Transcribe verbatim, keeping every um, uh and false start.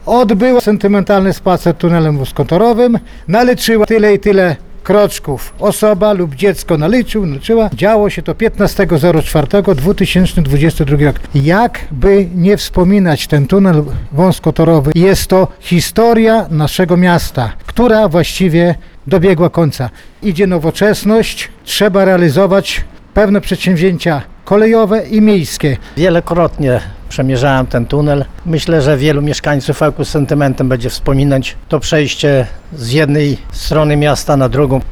Odbyła sentymentalny spacer tunelem wąskotorowym, naliczyła tyle i tyle kroczków. Osoba lub dziecko naliczył, naliczyła. Działo się to piętnastego czwartego dwa tysiące dwudziestego drugiego roku. Jakby nie wspominać ten tunel wąskotorowy, jest to historia naszego miasta, która właściwie dobiegła końca. Idzie nowoczesność, trzeba realizować pewne przedsięwzięcia kolejowe i miejskie. Wielokrotnie przemierzałem ten tunel. Myślę, że wielu mieszkańców Ełku z sentymentem będzie wspominać to przejście z jednej strony miasta na drugą.